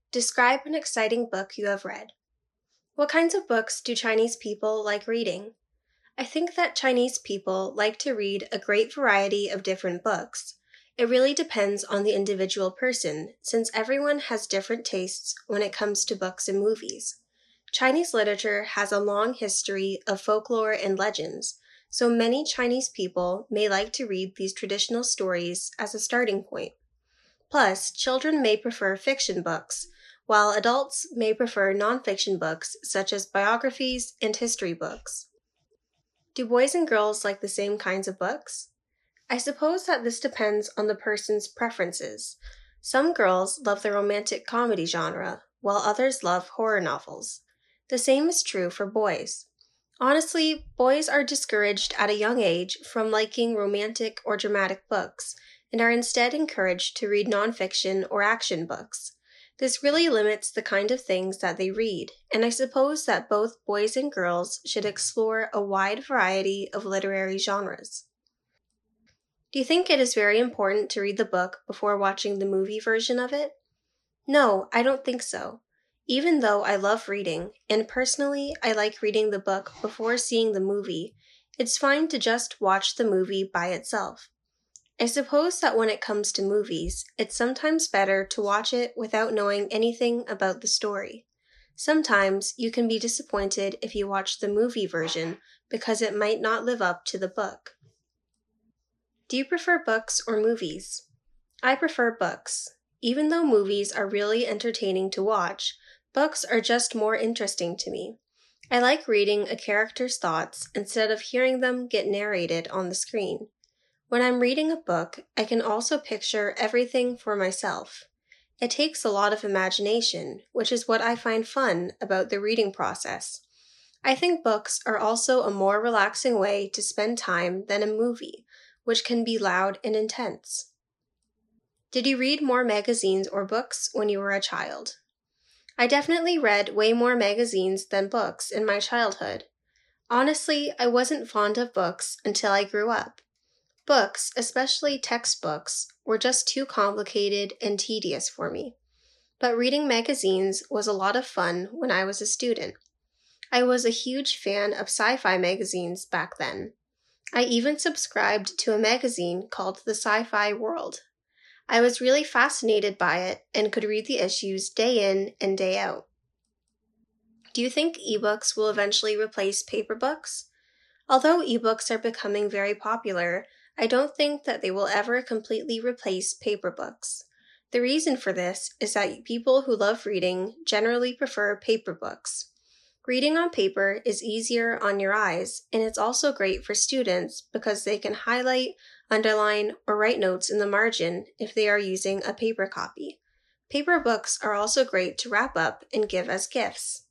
Describe an exciting book you have read. What kinds of books do Chinese people like reading? I think that Chinese people like to read a great variety of different books. It really depends on the individual person, since everyone has different tastes when it comes to books and movies. Chinese literature has a long history of folklore and legends, so many Chinese people may like to read these traditional stories as a starting point. Plus, children may prefer fiction books, while adults may prefer nonfiction books such as biographies and history books. Do boys and girls like the same kinds of books? I suppose that this depends on the person's preferences. Some girls love the romantic comedy genre, while others love horror novels. The same is true for boys. Honestly, boys are discouraged at a young age from liking romantic or dramatic books, and are instead encouraged to read nonfiction or action books. This really limits the kind of things that they read, and I suppose that both boys and girls should explore a wide variety of literary genres. Do you think it is very important to read the book before watching the movie version of it? No, I don't think so. Even though I love reading, and personally I like reading the book before seeing the movie, it's fine to just watch the movie by itself. I suppose that when it comes to movies, it's sometimes better to watch it without knowing anything about the story. Sometimes you can be disappointed if you watch the movie version because it might not live up to the book. Do you prefer books or movies? I prefer books. Even though movies are really entertaining to watch, books are just more interesting to me. I like reading a character's thoughts instead of hearing them get narrated on the screen. When I'm reading a book, I can also picture everything for myself. It takes a lot of imagination, which is what I find fun about the reading process. I think books are also a more relaxing way to spend time than a movie, which can be loud and intense. Did you read more magazines or books when you were a child? I definitely read way more magazines than books in my childhood. Honestly, I wasn't fond of books until I grew up. Books, especially textbooks, were just too complicated and tedious for me. But reading magazines was a lot of fun when I was a student. I was a huge fan of sci-fi magazines back then. I even subscribed to a magazine called The Sci-Fi World. I was really fascinated by it and could read the issues day in and day out. Do you think ebooks will eventually replace paper books? Although ebooks are becoming very popular, I don't think that they will ever completely replace paper books. The reason for this is that people who love reading generally prefer paper books. Reading on paper is easier on your eyes, and it's also great for students because they can highlight, underline, or write notes in the margin if they are using a paper copy. Paper books are also great to wrap up and give as gifts.